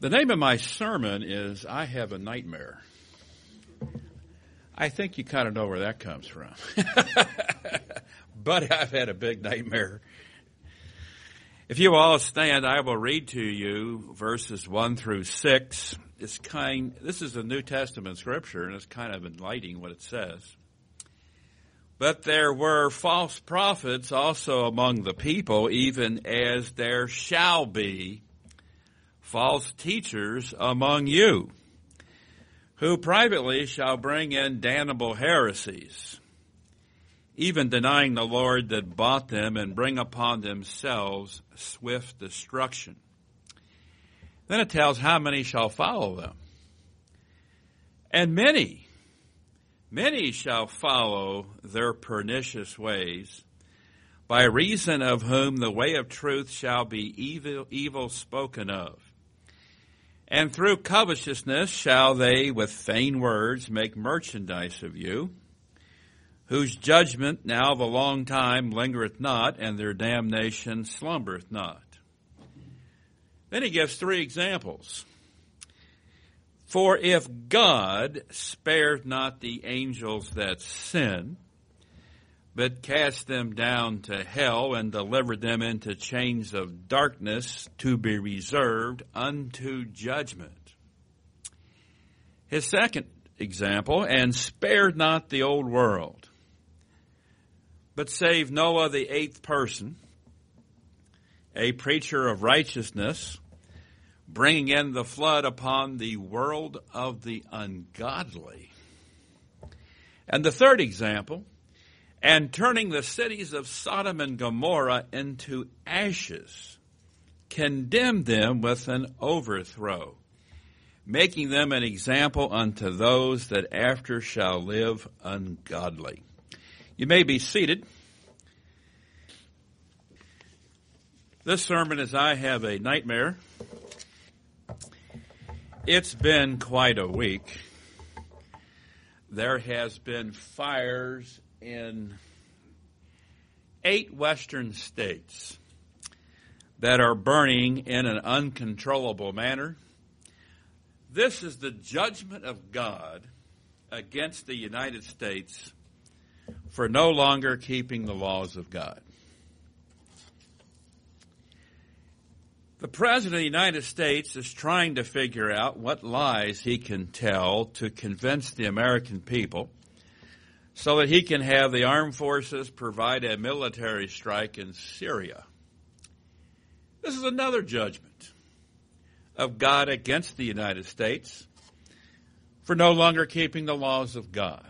The name of my sermon is I Have a Nightmare. I think you kind of know where that comes from. But I've had a big nightmare. If you all stand, I will read to you verses 1 through 6. This is a New Testament scripture, and it's kind of enlightening what it says. But there were false prophets also among the people, even as there shall be false teachers among you, who privately shall bring in damnable heresies, even denying the Lord that bought them, and bring upon themselves swift destruction. Then it tells how many shall follow them. And many shall follow their pernicious ways, by reason of whom the way of truth shall be evil spoken of. And through covetousness shall they with vain words make merchandise of you, whose judgment now of a long time lingereth not, and their damnation slumbereth not. Then he gives 3 examples. For if God spared not the angels that sin, but cast them down to hell and delivered them into chains of darkness to be reserved unto judgment. His second example, and spared not the old world, but saved Noah the 8th person, a preacher of righteousness, bringing in the flood upon the world of the ungodly. And the third example, and turning the cities of Sodom and Gomorrah into ashes, condemned them with an overthrow, making them an example unto those that after shall live ungodly. You may be seated. This sermon is I Have a Nightmare. It's been quite a week. There has been fires in 8 western states that are burning in an uncontrollable manner. This is the judgment of God against the United States for no longer keeping the laws of God. The President of the United States is trying to figure out what lies he can tell to convince the American people so that he can have the armed forces provide a military strike in Syria. This is another judgment of God against the United States for no longer keeping the laws of God.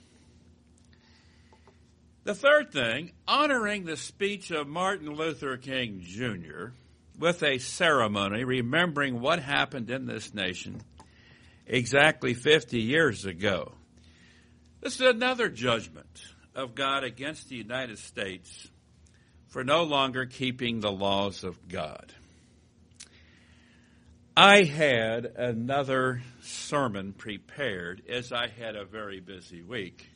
The third thing, honoring the speech of Martin Luther King Jr. with a ceremony remembering what happened in this nation exactly 50 years ago. This is another judgment of God against the United States for no longer keeping the laws of God. I had another sermon prepared as I had a very busy week.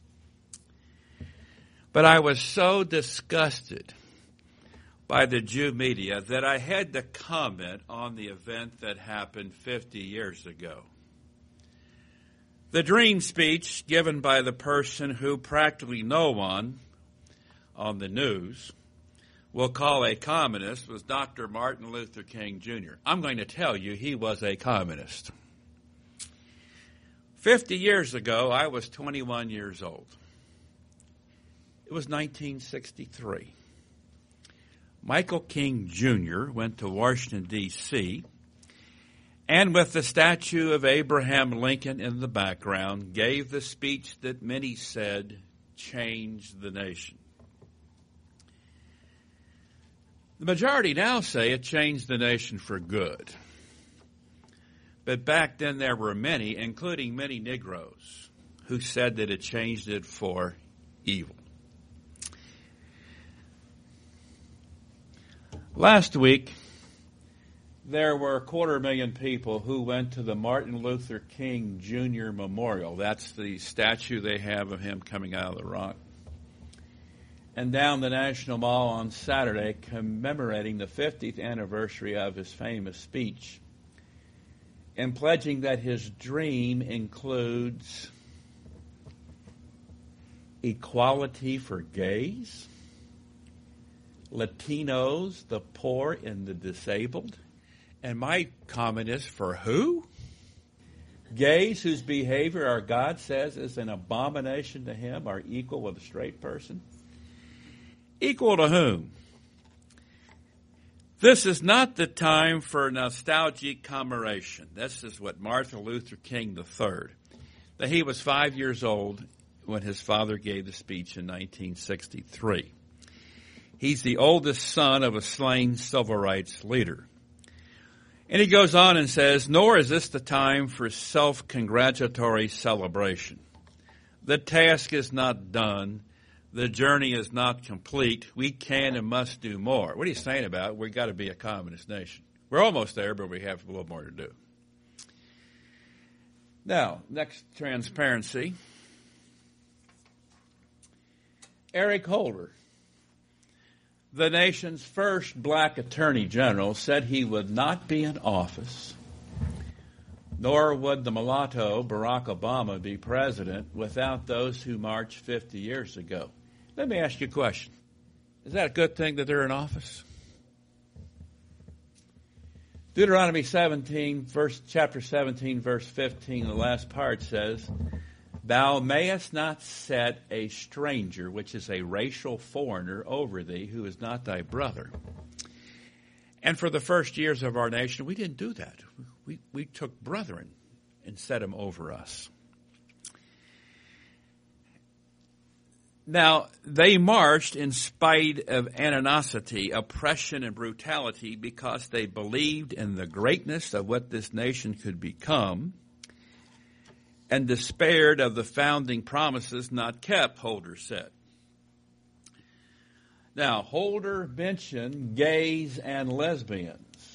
But I was so disgusted by the Jew media that I had to comment on the event that happened 50 years ago. The dream speech given by the person who practically no one on the news will call a communist was Dr. Martin Luther King Jr. I'm going to tell you he was a communist. 50 years ago, I was 21 years old. It was 1963. Michael King Jr. went to Washington, D.C., and with the statue of Abraham Lincoln in the background, gave the speech that many said changed the nation. The majority now say it changed the nation for good. But back then there were many, including many Negroes, who said that it changed it for evil. Last week, there were 250,000 people who went to the Martin Luther King Jr. Memorial. That's the statue they have of him coming out of the rock. And down the National Mall on Saturday, commemorating the 50th anniversary of his famous speech. and pledging that his dream includes equality for gays, Latinos, the poor, and the disabled. And my comment is, for who? Gays whose behavior, our God says, is an abomination to him, are equal with a straight person. Equal to whom? This is not the time for nostalgic commemoration. This is what Martin Luther King III, that he was 5 years old when his father gave the speech in 1963. He's the oldest son of a slain civil rights leader. And he goes on and says, nor is this the time for self-congratulatory celebration. The task is not done. The journey is not complete. We can and must do more. What are you saying about? We've got to be a communist nation. We're almost there, but we have a little more to do. Now, next transparency. Eric Holder, the nation's first black attorney general, said he would not be in office, nor would the mulatto Barack Obama be president without those who marched 50 years ago. Let me ask you a question. Is that a good thing that they're in office? Deuteronomy 17, chapter 17, verse 15, the last part says, thou mayest not set a stranger, which is a racial foreigner, over thee, who is not thy brother. And for the first years of our nation, we didn't do that. We took brethren and set them over us. Now, they marched in spite of animosity, oppression, and brutality because they believed in the greatness of what this nation could become and despaired of the founding promises not kept, Holder said. Now, Holder mentioned gays and lesbians,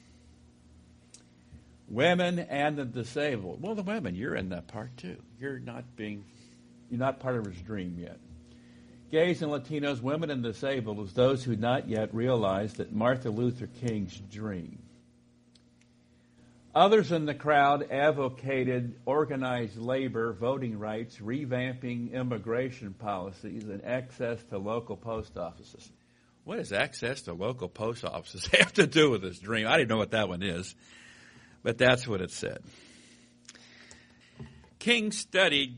women and the disabled. Well, the women, you're in that part too. You're not part of his dream yet. Gays and Latinos, women and disabled is those who not yet realize that Martin Luther King's dream. Others in the crowd advocated organized labor, voting rights, revamping immigration policies, and access to local post offices. What does access to local post offices have to do with this dream? I didn't know what that one is, but that's what it said. King studied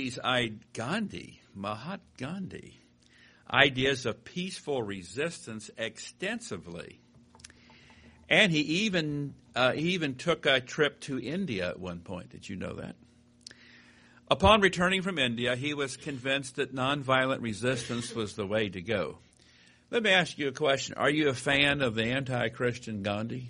Mahatma Gandhi, ideas of peaceful resistance extensively. And he even took a trip to India at one point. Did you know that? Upon returning from India, he was convinced that nonviolent resistance was the way to go. Let me ask you a question. Are you a fan of the anti-Christian Gandhi?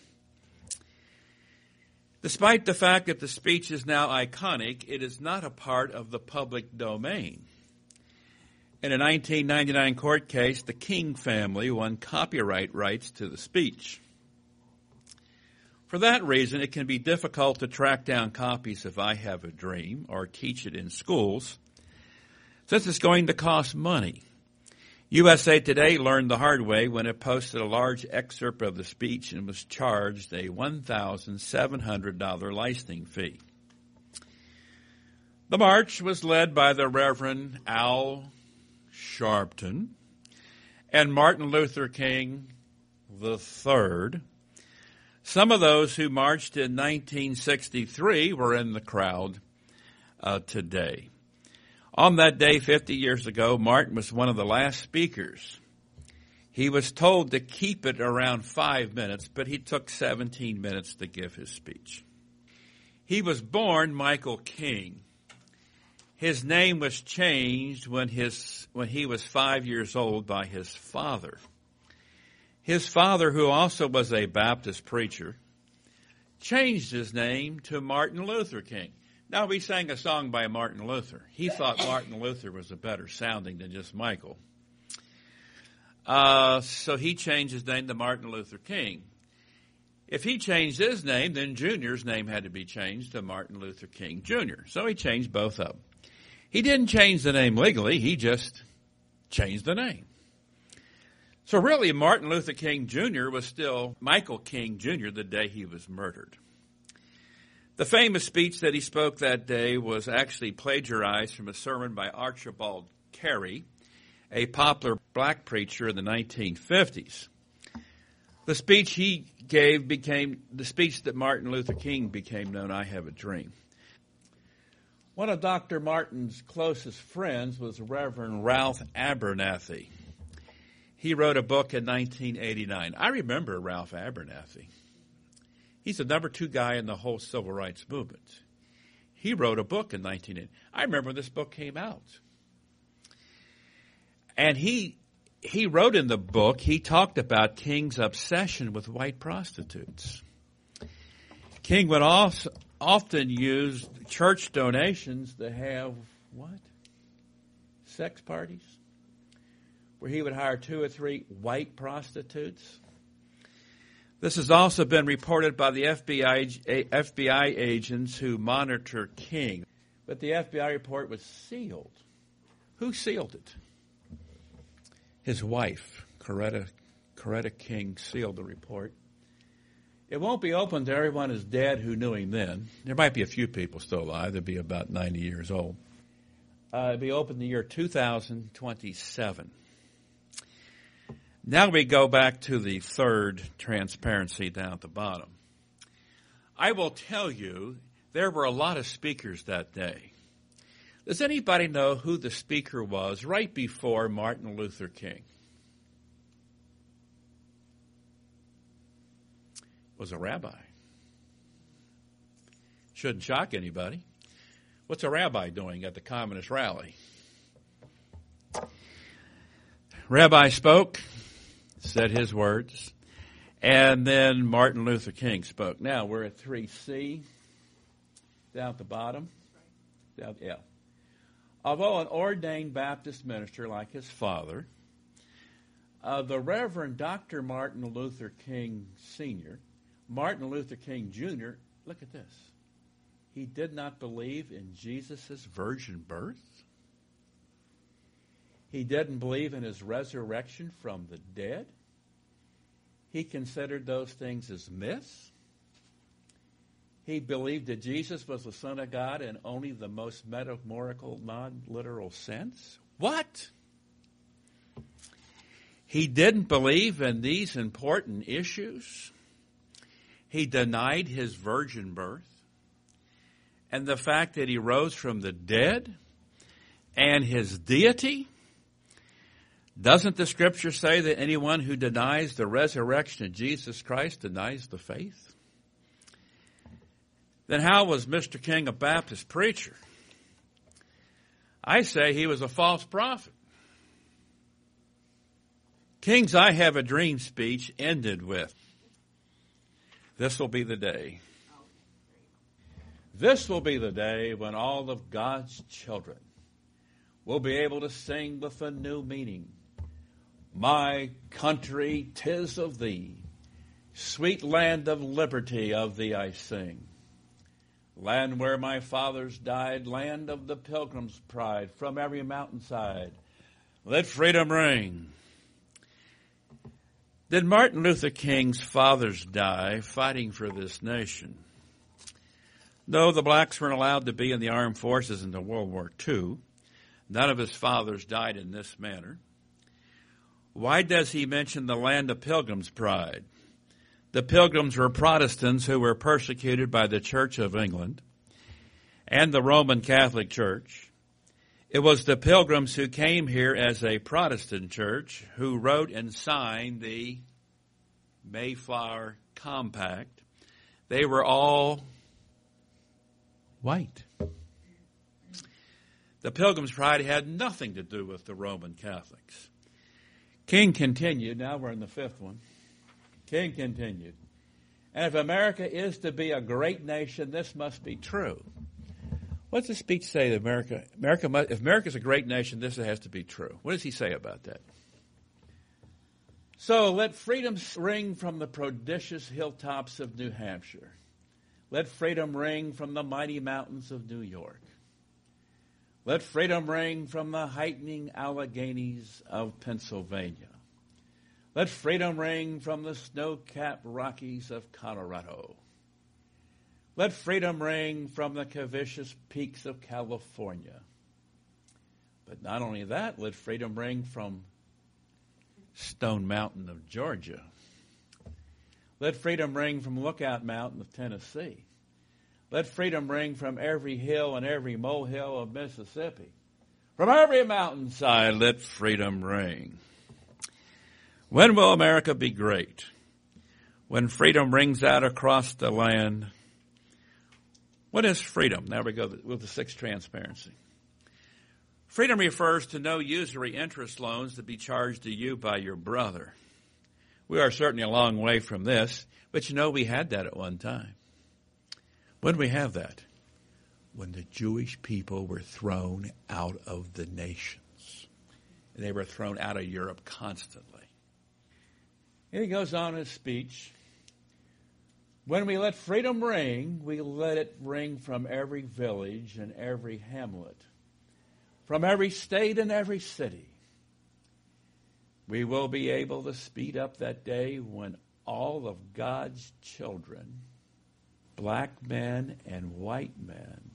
Despite the fact that the speech is now iconic, it is not a part of the public domain. In a 1999 court case, the King family won copyright rights to the speech. For that reason, it can be difficult to track down copies of I Have a Dream or teach it in schools, since it's going to cost money. USA Today learned the hard way when it posted a large excerpt of the speech and was charged a $1,700 licensing fee. The march was led by the Reverend Al Sharpton and Martin Luther King III. Some of those who marched in 1963 were in the crowd today. On that day, 50 years ago, Martin was one of the last speakers. He was told to keep it around 5 minutes, but he took 17 minutes to give his speech. He was born Michael King. His name was changed when he was 5 years old by his father. His father, who also was a Baptist preacher, changed his name to Martin Luther King. Now, we sang a song by Martin Luther. He thought Martin Luther was a better sounding than just Michael. So he changed his name to Martin Luther King. If he changed his name, then Junior's name had to be changed to Martin Luther King Jr. So he changed both of them. He didn't change the name legally. He just changed the name. So really, Martin Luther King Jr. was still Michael King Jr. the day he was murdered. The famous speech that he spoke that day was actually plagiarized from a sermon by Archibald Carey, a popular black preacher in the 1950s. The speech he gave became the speech that Martin Luther King became known, I Have a Dream. One of Dr. Martin's closest friends was Reverend Ralph Abernathy. He wrote a book in 1989. I remember Ralph Abernathy. He's the number 2 guy in the whole civil rights movement. He wrote a book in 1980. I remember when this book came out. And he wrote in the book, he talked about King's obsession with white prostitutes. King would often use church donations to have, what? Sex parties? Where he would hire 2 or 3 white prostitutes. This has also been reported by the FBI agents who monitor King. But the FBI report was sealed. Who sealed it? His wife, Coretta King, sealed the report. It won't be open to everyone who's dead who knew him then. There might be a few people still alive. They'd be about 90 years old. It'll be open the year 2027. Now we go back to the third transparency down at the bottom. I will tell you, there were a lot of speakers that day. Does anybody know who the speaker was right before Martin Luther King? It was a rabbi. Shouldn't shock anybody. What's a rabbi doing at the communist rally? Rabbi spoke, said his words, and then Martin Luther King spoke. Now we're at 3C, down at the bottom. Yeah. Although an ordained Baptist minister like his father, the Reverend Dr. Martin Luther King Sr., Martin Luther King Jr., look at this. He did not believe in Jesus' virgin birth. He didn't believe in his resurrection from the dead. He considered those things as myths. He believed that Jesus was the Son of God in only the most metaphorical, non-literal sense. What? He didn't believe in these important issues. He denied his virgin birth and the fact that he rose from the dead and his deity. Doesn't the Scripture say that anyone who denies the resurrection of Jesus Christ denies the faith? Then how was Mr. King a Baptist preacher? I say he was a false prophet. King's I Have a Dream speech ended with, "This will be the day. This will be the day when all of God's children will be able to sing with a new meaning. My country, 'tis of thee. Sweet land of liberty, of thee I sing. Land where my fathers died, land of the pilgrim's pride, from every mountainside, let freedom ring." Did Martin Luther King's fathers die fighting for this nation? No, the blacks weren't allowed to be in the armed forces until World War II. None of his fathers died in this manner. Why does he mention the land of pilgrim's pride? The Pilgrims were Protestants who were persecuted by the Church of England and the Roman Catholic Church. It was the Pilgrims who came here as a Protestant church who wrote and signed the Mayflower Compact. They were all white. The Pilgrims' pride had nothing to do with the Roman Catholics. King continued, now we're in the fifth one. King continued, "And if America is to be a great nation, this must be true." What's the speech say that if America's a great nation, this has to be true? What does he say about that? "So let freedom ring from the prodigious hilltops of New Hampshire. Let freedom ring from the mighty mountains of New York. Let freedom ring from the heightening Alleghenies of Pennsylvania. Let freedom ring from the snow-capped Rockies of Colorado. Let freedom ring from the Cavicious peaks of California. But not only that, let freedom ring from Stone Mountain of Georgia. Let freedom ring from Lookout Mountain of Tennessee. Let freedom ring from every hill and every molehill of Mississippi. From every mountainside, let freedom ring. When will America be great? When freedom rings out across the land. What is freedom? Now we go with the sixth transparency. Freedom refers to no usury interest loans to be charged to you by your brother. We are certainly a long way from this, but we had that at one time. When did we have that? When the Jewish people were thrown out of the nations. And they were thrown out of Europe constantly. And he goes on in his speech. When we let freedom ring, we let it ring from every village and every hamlet, from every state and every city. We will be able to speed up that day when all of God's children, black men and white men,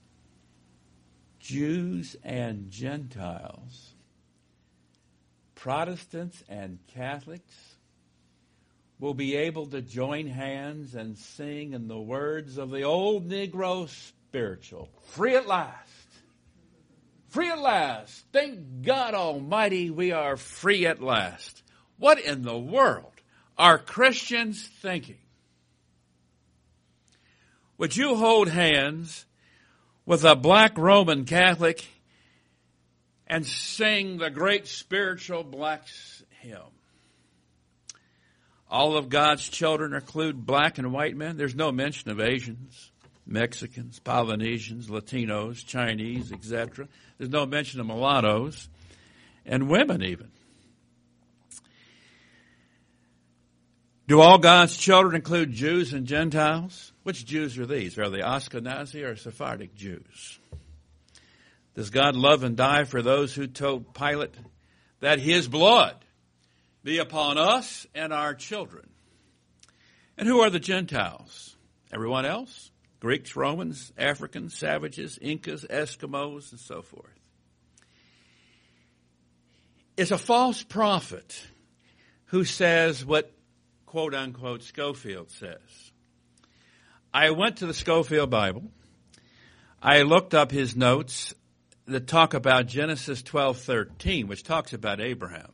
Jews and Gentiles, Protestants and Catholics, will be able to join hands and sing in the words of the old Negro spiritual, free at last. Free at last. Thank God Almighty we are free at last. What in the world are Christians thinking? Would you hold hands with a black Roman Catholic and sing the great spiritual black hymn? All of God's children include black and white men. There's no mention of Asians, Mexicans, Polynesians, Latinos, Chinese, etc. There's no mention of mulattoes and women even. Do all God's children include Jews and Gentiles? Which Jews are these? Are they Ashkenazi or Sephardic Jews? Does God love and die for those who told Pilate that his blood be upon us and our children? And who are the Gentiles? Everyone else? Greeks, Romans, Africans, savages, Incas, Eskimos, and so forth. It's a false prophet who says what, quote unquote, Scofield says. I went to the Scofield Bible. I looked up his notes that talk about Genesis 12:13, which talks about Abraham.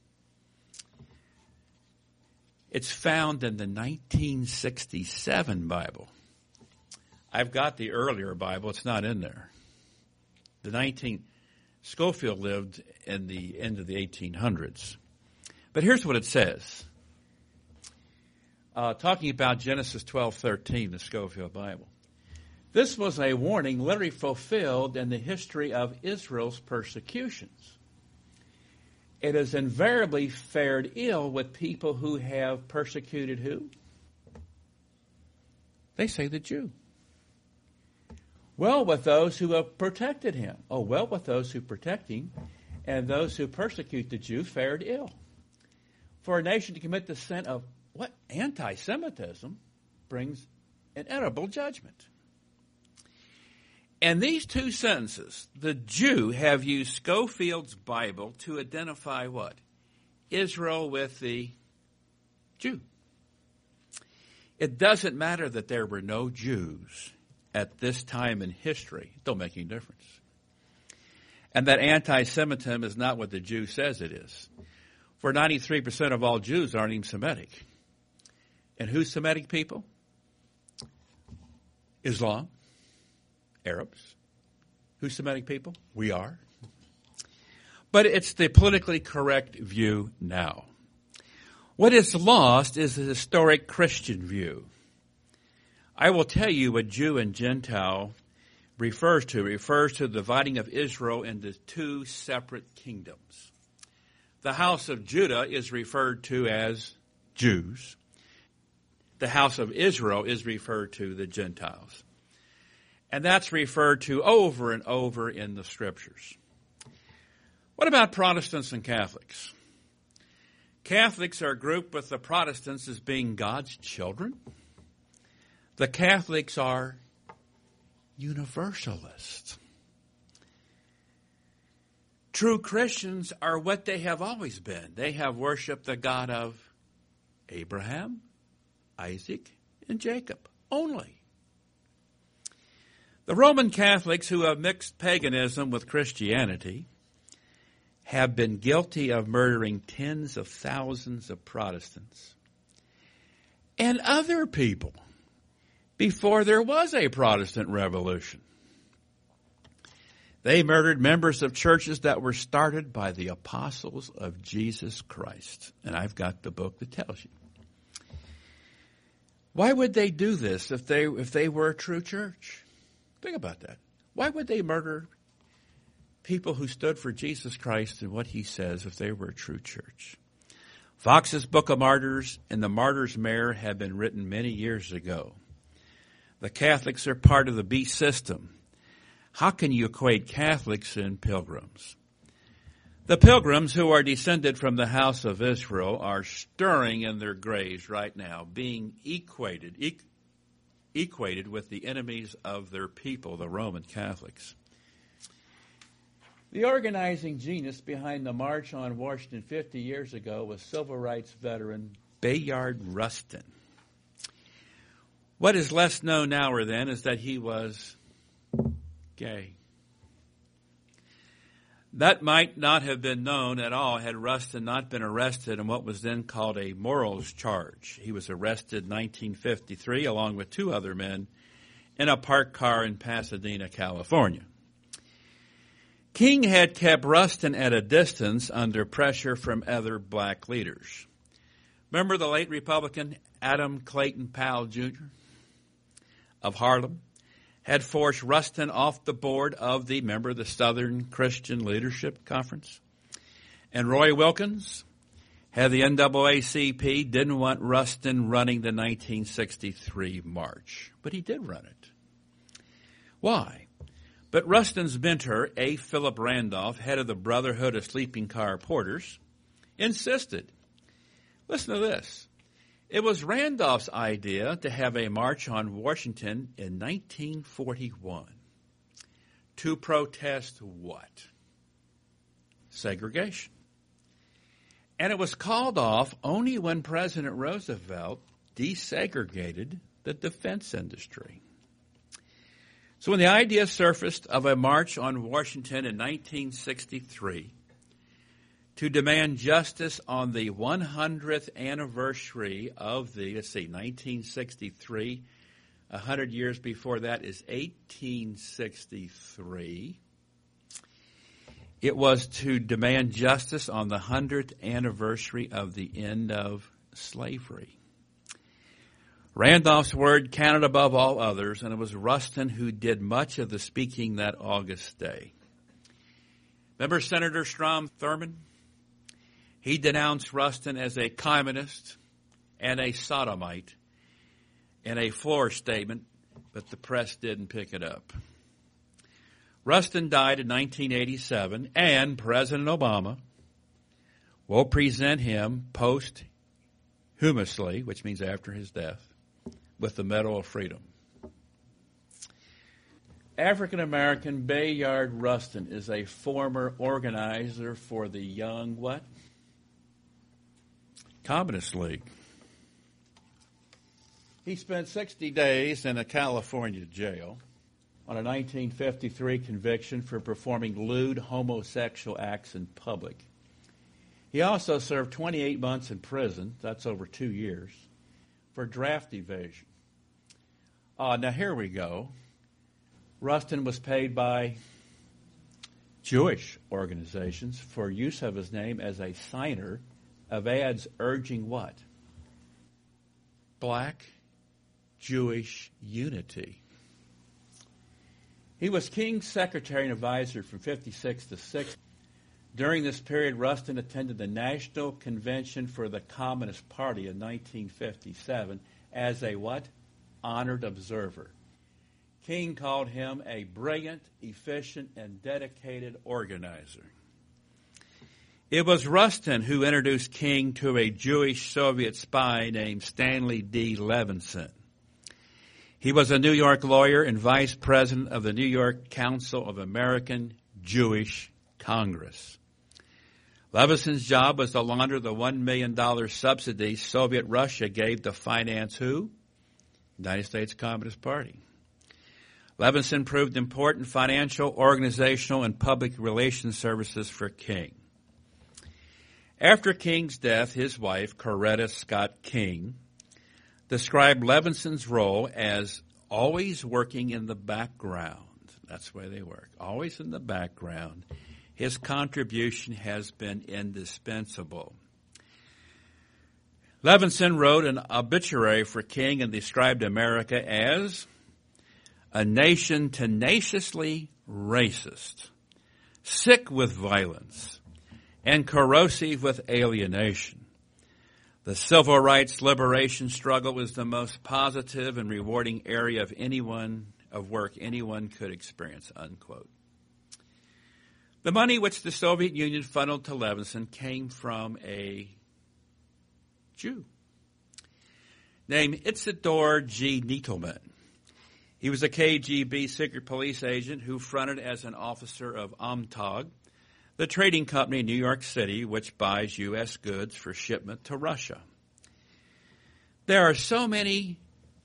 It's found in the 1967 Bible. I've got the earlier Bible. It's not in there. Scofield lived in the end of the 1800s. But here's what it says. Talking about Genesis 12:13, the Scofield Bible. This was a warning literally fulfilled in the history of Israel's persecutions. It has invariably fared ill with people who have persecuted who? They say the Jew. Well, with those who have protected him. Oh, well, with those who protect him, and those who persecute the Jew fared ill. For a nation to commit the sin of what? Anti-Semitism brings inedible judgment. And these two sentences, the Jew, have used Scofield's Bible to identify what? Israel with the Jew. It doesn't matter that there were no Jews at this time in history. It don't make any difference. And that anti-Semitism is not what the Jew says it is. For 93% of all Jews aren't even Semitic. And who's Semitic people? Islam. Arabs. Who's Semitic people? We are. But it's the politically correct view now. What is lost is the historic Christian view. I will tell you what Jew and Gentile refers to. It refers to the dividing of Israel into two separate kingdoms. The house of Judah is referred to as Jews. The house of Israel is referred to the Gentiles. And that's referred to over and over in the Scriptures. What about Protestants and Catholics? Catholics are grouped with the Protestants as being God's children. The Catholics are universalists. True Christians are what they have always been. They have worshiped the God of Abraham, Isaac, and Jacob only. The Roman Catholics who have mixed paganism with Christianity have been guilty of murdering tens of thousands of Protestants and other people before there was a Protestant revolution. They murdered members of churches that were started by the apostles of Jesus Christ. And I've got the book that tells you. Why would they do this if they were a true church? Think about that. Why would they murder people who stood for Jesus Christ and what he says if they were a true church? Fox's Book of Martyrs and the Martyr's Mare have been written many years ago. The Catholics are part of the beast system. How can you equate Catholics and pilgrims? The pilgrims who are descended from the house of Israel are stirring in their graves right now, being equated with the enemies of their people, the Roman Catholics. The organizing genius behind the March on Washington 50 years ago was civil rights veteran Bayard Rustin. What is less known now or then is that he was gay. That might not have been known at all had Rustin not been arrested in what was then called a morals charge. He was arrested in 1953 along with two other men in a parked car in Pasadena, California. King had kept Rustin at a distance under pressure from other black leaders. Remember the late Republican Adam Clayton Powell Jr. of Harlem had forced Rustin off the board of the Southern Christian Leadership Conference. And Roy Wilkins had the NAACP didn't want Rustin running the 1963 march, but he did run it. Why? But Rustin's mentor, A. Philip Randolph, head of the Brotherhood of Sleeping Car Porters, insisted. Listen to this. It was Randolph's idea to have a march on Washington in 1941 to protest what? Segregation. And it was called off only when President Roosevelt desegregated the defense industry. So when the idea surfaced of a march on Washington in 1963 to demand justice on the 100th anniversary of the, 1963, 100 years before that is 1863. It was to demand justice on the 100th anniversary of the end of slavery. Randolph's word counted above all others, and it was Rustin who did much of the speaking that August day. Remember Senator Strom Thurmond? He denounced Rustin as a communist and a sodomite in a floor statement, but the press didn't pick it up. Rustin died in 1987, and President Obama will present him posthumously, which means after his death, with the Medal of Freedom. African-American Bayard Rustin is a former organizer for the Young what? Communist League. He spent 60 days in a California jail on a 1953 conviction for performing lewd homosexual acts in public. He also served 28 months in prison, that's over 2 years, for draft evasion. Now here we go. Rustin was paid by Jewish organizations for use of his name as a signer of ads urging what? Black Jewish unity. He was King's secretary and advisor from 56 to 60. During this period, Rustin attended the National Convention for the Communist Party in 1957 as a what? Honored observer. King called him a brilliant, efficient, and dedicated organizer. It was Rustin who introduced King to a Jewish Soviet spy named Stanley D. Levinson. He was a New York lawyer and vice president of the New York Council of American Jewish Congress. Levinson's job was to launder the $1 million subsidy Soviet Russia gave to finance who? United States Communist Party. Levinson proved important financial, organizational, and public relations services for King. After King's death, his wife, Coretta Scott King, described Levinson's role as always working in the background. That's the way they work, always in the background. His contribution has been indispensable. Levinson wrote an obituary for King and described America as a nation tenaciously racist, sick with violence, and corrosive with alienation. The civil rights liberation struggle was the most positive and rewarding area of work anyone could experience, unquote. The money which the Soviet Union funneled to Levinson came from a Jew named Isidor G. Needleman. He was a KGB secret police agent who fronted as an officer of Amtag, the trading company in New York City which buys U.S. goods for shipment to Russia. There are so many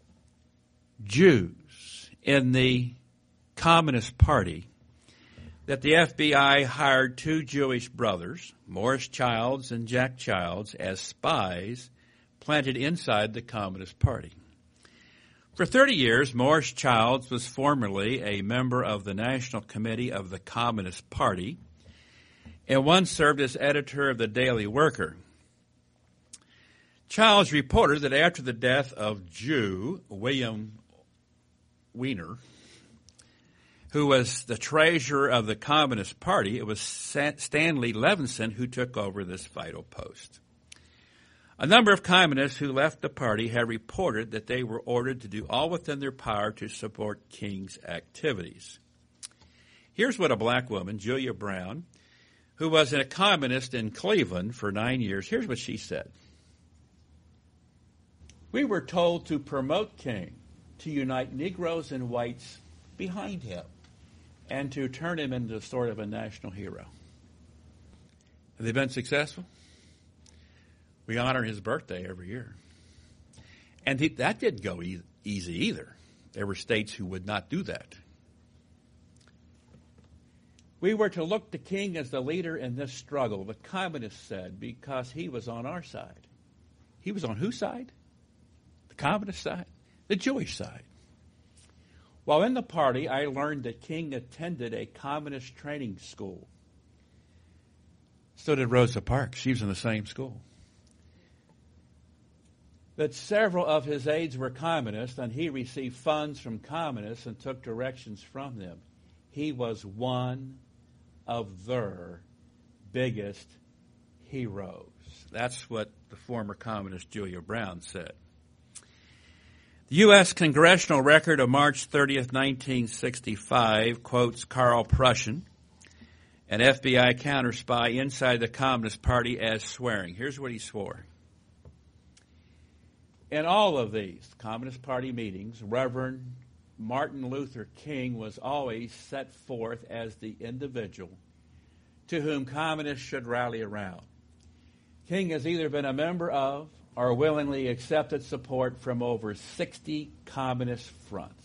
Jews in the Communist Party that the FBI hired two Jewish brothers, Morris Childs and Jack Childs, as spies planted inside the Communist Party. For 30 years, Morris Childs was formerly a member of the National Committee of the Communist Party and once served as editor of the Daily Worker. Childs reported that after the death of Jew William Wiener, who was the treasurer of the Communist Party, it was Stanley Levinson who took over this vital post. A number of communists who left the party have reported that they were ordered to do all within their power to support King's activities. Here's what a black woman, Julia Brown, who was a communist in Cleveland for 9 years, here's what she said. We were told to promote King, to unite Negroes and whites behind him, and to turn him into sort of a national hero. Have they been successful? We honor his birthday every year. And that didn't go easy either. There were states who would not do that. We were to look to King as the leader in this struggle, the communists said, because he was on our side. He was on whose side? The communist side? The Jewish side. While in the party, I learned that King attended a communist training school. So did Rosa Parks. She was in the same school. That several of his aides were communists, and he received funds from communists and took directions from them. He was one of their biggest heroes. That's what the former communist Julia Brown said. The U.S. Congressional Record of March 30th, 1965 quotes Carl Prussian, an FBI counter-spy inside the Communist Party, as swearing. Here's what he swore. In all of these Communist Party meetings, Reverend Martin Luther King was always set forth as the individual to whom communists should rally around. King has either been a member of or willingly accepted support from over 60 communist fronts.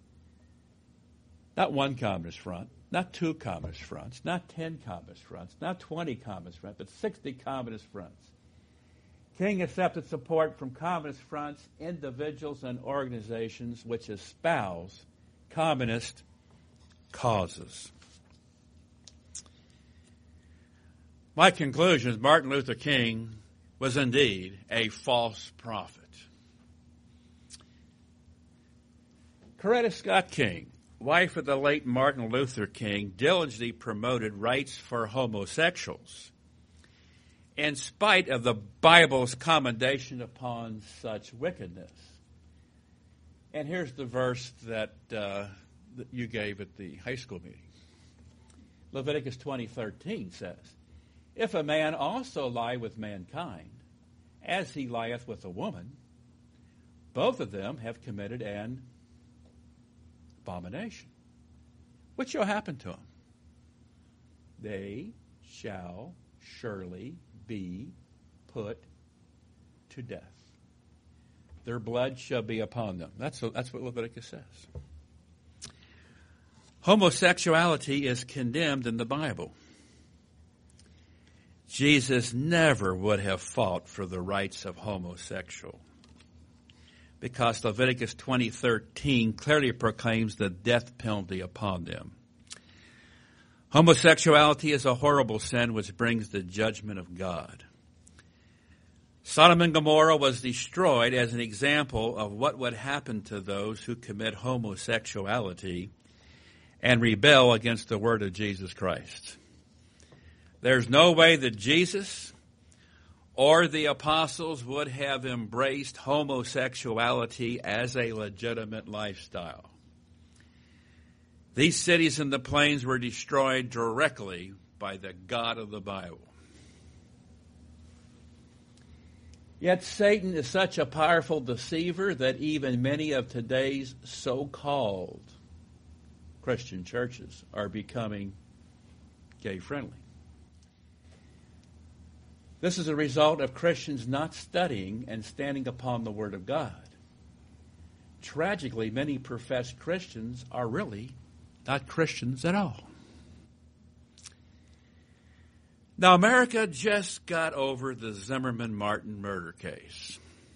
Not one communist front, not two communist fronts, not 10 communist fronts, not 20 communist fronts, but 60 communist fronts. King accepted support from communist fronts, individuals, and organizations which espouse communist causes. My conclusion is Martin Luther King was indeed a false prophet. Coretta Scott King, wife of the late Martin Luther King, diligently promoted rights for homosexuals, in spite of the Bible's commendation upon such wickedness. And here's the verse that you gave at the high school meeting. Leviticus 20:13 says, if a man also lie with mankind, as he lieth with a woman, both of them have committed an abomination. What shall happen to them? They shall surely be put to death. Their blood shall be upon them. That's what Leviticus says. Homosexuality is condemned in the Bible. Jesus never would have fought for the rights of homosexual, because Leviticus 20:13 clearly proclaims the death penalty upon them. Homosexuality is a horrible sin which brings the judgment of God. Sodom and Gomorrah was destroyed as an example of what would happen to those who commit homosexuality and rebel against the word of Jesus Christ. There's no way that Jesus or the apostles would have embraced homosexuality as a legitimate lifestyle. These cities in the plains were destroyed directly by the God of the Bible. Yet Satan is such a powerful deceiver that even many of today's so-called Christian churches are becoming gay-friendly. This is a result of Christians not studying and standing upon the Word of God. Tragically, many professed Christians are really not Christians at all. Now, America just got over the Zimmerman-Martin murder case.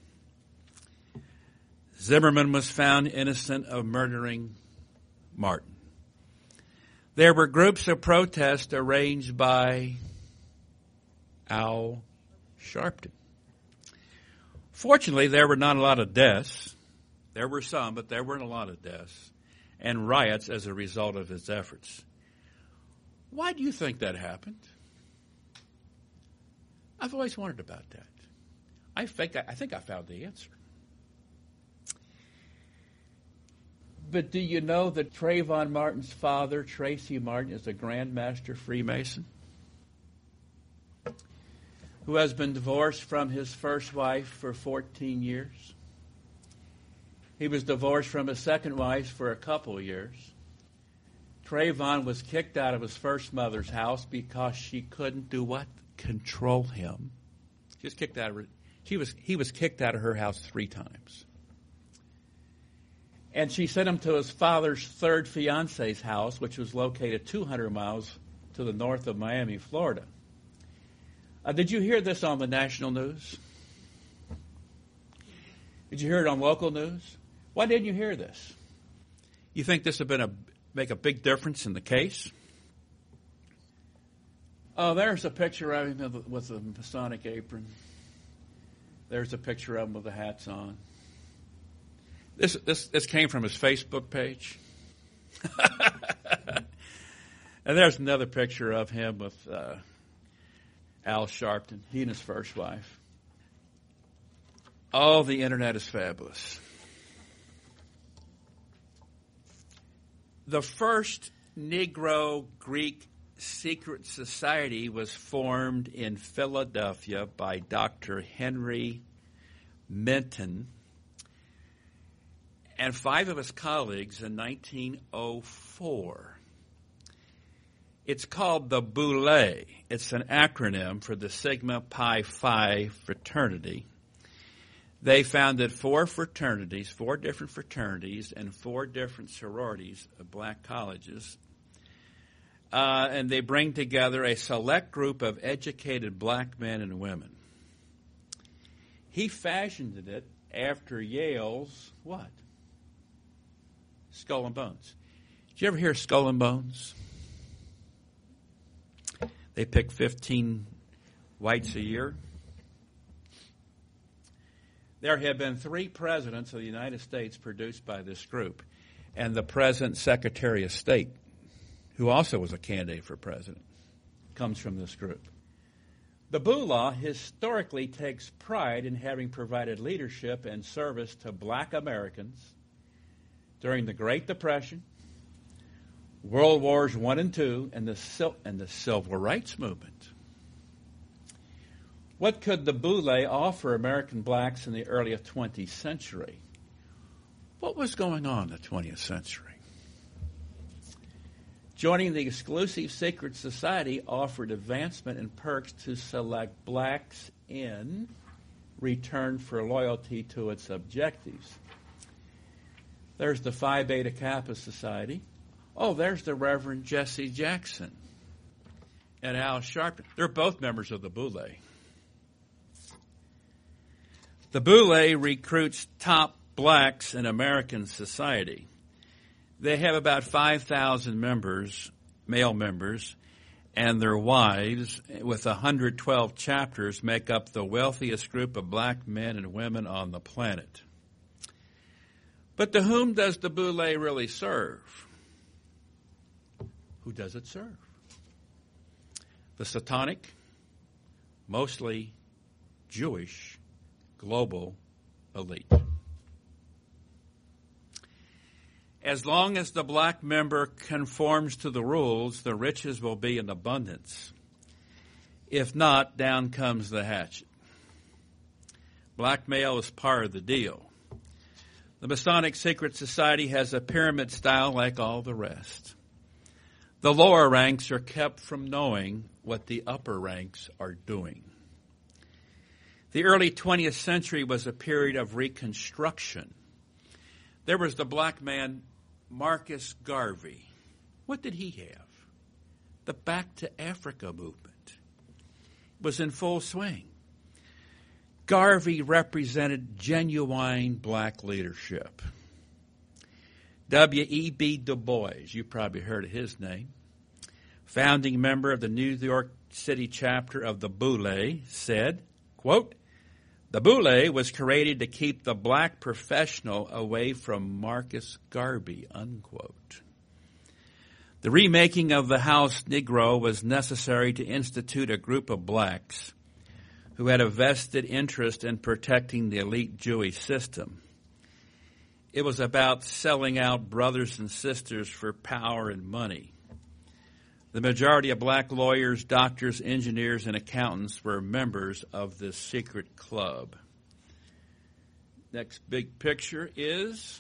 Zimmerman was found innocent of murdering Martin. There were groups of protest arranged by Al Sharpton. Fortunately, there were not a lot of deaths. There were some, but there weren't a lot of deaths and riots as a result of his efforts. Why do you think that happened? I've always wondered about that. I think I found the answer. But do you know that Trayvon Martin's father, Tracy Martin, is a Grand Master Freemason who has been divorced from his first wife for 14 years? He was divorced from his second wife for a couple of years. Trayvon was kicked out of his first mother's house because she couldn't do what? Control him. He was kicked out of her house 3 times. And she sent him to his father's third fiance's house, which was located 200 miles to the north of Miami, Florida. Did you hear this on the national news? Did you hear it on local news? Why didn't you hear this? You think this would make a big difference in the case? Oh, there's a picture of him with a Masonic apron. There's a picture of him with the hats on. This came from his Facebook page. And there's another picture of him with Al Sharpton, he and his first wife. Oh, the internet is fabulous. The first Negro Greek secret society was formed in Philadelphia by Dr. Henry Minton and 5 of his colleagues in 1904. It's called the Boule. It's an acronym for the Sigma Pi Phi fraternity. They founded 4 fraternities, 4 different fraternities, and 4 different sororities of black colleges. And they bring together a select group of educated black men and women. He fashioned it after Yale's what? Skull and Bones. Did you ever hear Skull and Bones? They pick 15 whites a year. There have been 3 presidents of the United States produced by this group, and the present Secretary of State, who also was a candidate for president, comes from this group. The Boule historically takes pride in having provided leadership and service to black Americans during the Great Depression, World Wars I and II, and the Civil Rights Movement. What could the Boule offer American blacks in the early 20th century? What was going on in the 20th century? Joining the exclusive secret society offered advancement and perks to select blacks in return for loyalty to its objectives. There's the Phi Beta Kappa Society. Oh, there's the Reverend Jesse Jackson and Al Sharpton. They're both members of the Boule. The Boule recruits top blacks in American society. They have about 5,000 members, male members, and their wives, with 112 chapters, make up the wealthiest group of black men and women on the planet. But to whom does the Boule really serve? Who does it serve? The Satanic, mostly Jewish, global elite. As long as the black member conforms to the rules, the riches will be in abundance. If not, down comes the hatchet. Blackmail is part of the deal. The Masonic Secret Society has a pyramid style like all the rest. The lower ranks are kept from knowing what the upper ranks are doing. The early 20th century was a period of reconstruction. There was the black man Marcus Garvey. What did he have? The Back to Africa movement was in full swing. Garvey represented genuine black leadership. W.E.B. Du Bois, you probably heard of his name, founding member of the New York City chapter of the Boule, said, quote, "The Boule was created to keep the black professional away from Marcus Garvey," unquote. The remaking of the House Negro was necessary to institute a group of blacks who had a vested interest in protecting the elite Jewish system. It was about selling out brothers and sisters for power and money. The majority of black lawyers, doctors, engineers, and accountants were members of this secret club. Next big picture is,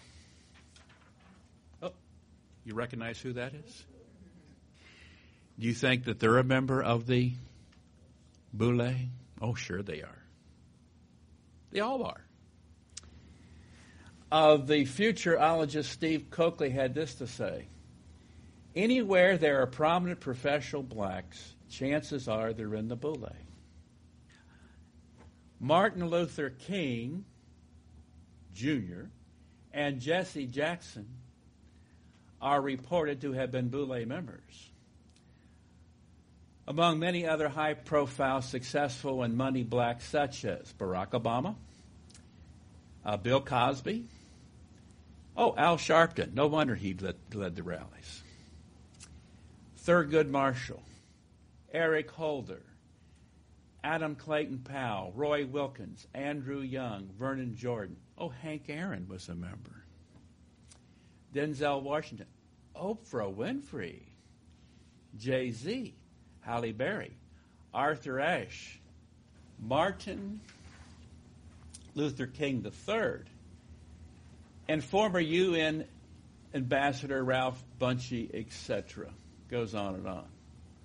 you recognize who that is? Do you think that they're a member of the Boule? Oh, sure they are. They all are. The futurologist Steve Coakley had this to say: anywhere there are prominent professional blacks, chances are they're in the Boule. Martin Luther King Jr. and Jesse Jackson are reported to have been Boule members. Among many other high-profile, successful, and money blacks such as Barack Obama, Bill Cosby, Al Sharpton. No wonder he led the rallies. Thurgood Marshall, Eric Holder, Adam Clayton Powell, Roy Wilkins, Andrew Young, Vernon Jordan. Hank Aaron was a member. Denzel Washington, Oprah Winfrey, Jay-Z, Halle Berry, Arthur Ashe, Martin Luther King III, and former UN Ambassador Ralph Bunche, etc. Goes on and on.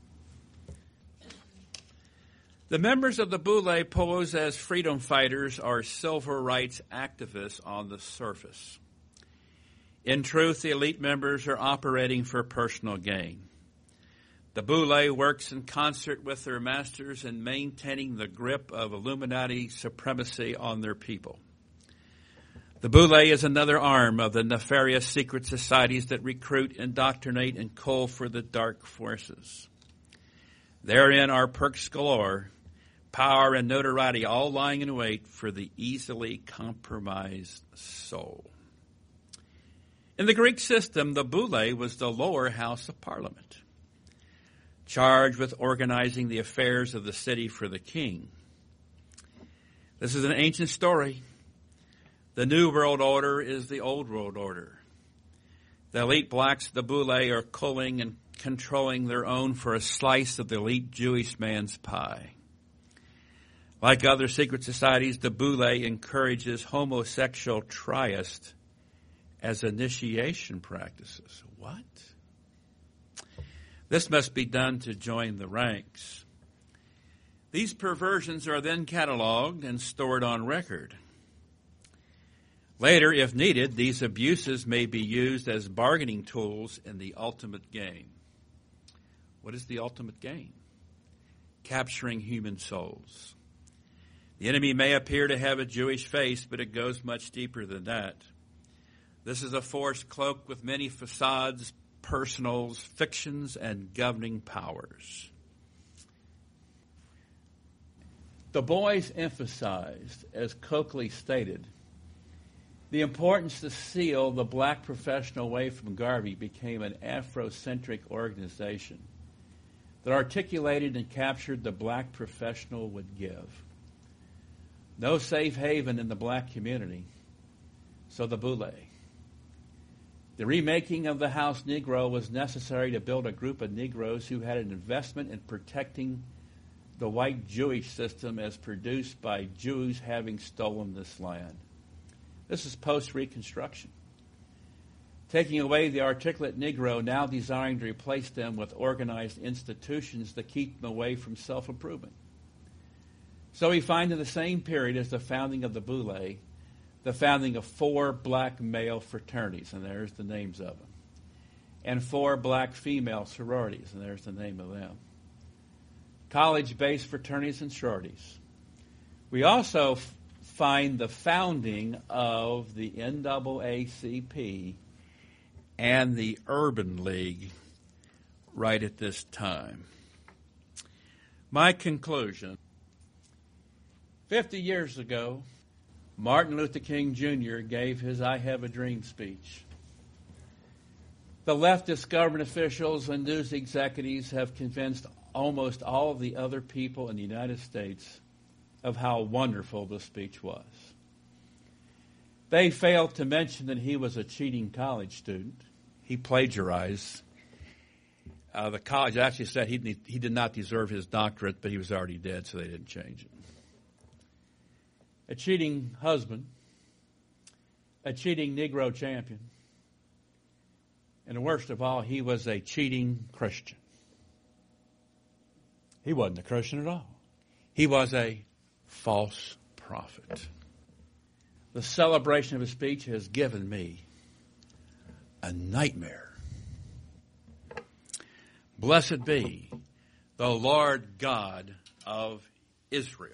The members of the Boule pose as freedom fighters or civil rights activists on the surface. In truth, the elite members are operating for personal gain. The Boule works in concert with their masters in maintaining the grip of Illuminati supremacy on their people. The Boule is another arm of the nefarious secret societies that recruit, indoctrinate, and cull for the dark forces. Therein are perks galore, power and notoriety all lying in wait for the easily compromised soul. In the Greek system, the Boule was the lower house of parliament, charged with organizing the affairs of the city for the king. This is an ancient story. The New World Order is the Old World Order. The elite blacks of the Boule are culling and controlling their own for a slice of the elite Jewish man's pie. Like other secret societies, the Boule encourages homosexual tryst as initiation practices. What? This must be done to join the ranks. These perversions are then cataloged and stored on record. Later, if needed, these abuses may be used as bargaining tools in the ultimate game. What is the ultimate game? Capturing human souls. The enemy may appear to have a Jewish face, but it goes much deeper than that. This is a force cloaked with many facades, personals, fictions, and governing powers. The boys emphasized, as Coakley stated, the importance to seal the black professional away from Garvey became an Afrocentric organization that articulated and captured the black professional would give. No safe haven in the black community, so the Boule. The remaking of the House Negro was necessary to build a group of Negroes who had an investment in protecting the white Jewish system as produced by Jews having stolen this land. This is post-Reconstruction. Taking away the articulate Negro, now desiring to replace them with organized institutions that keep them away from self-improvement. So we find in the same period as the founding of the Boule, the founding of 4 black male fraternities, and there's the names of them, and 4 black female sororities, and there's the name of them. College-based fraternities and sororities. We also find the founding of the NAACP and the Urban League right at this time. My conclusion: 50 years ago, Martin Luther King Jr. gave his I Have a Dream speech. The leftist government officials and news executives have convinced almost all of the other people in the United States of how wonderful the speech was. They failed to mention that he was a cheating college student. He plagiarized. The college actually said he did not deserve his doctorate, but he was already dead, so they didn't change it. A cheating husband, a cheating Negro champion, and worst of all, he was a cheating Christian. He wasn't a Christian at all. He was a false prophet. The celebration of his speech has given me a nightmare. Blessed be the Lord God of Israel.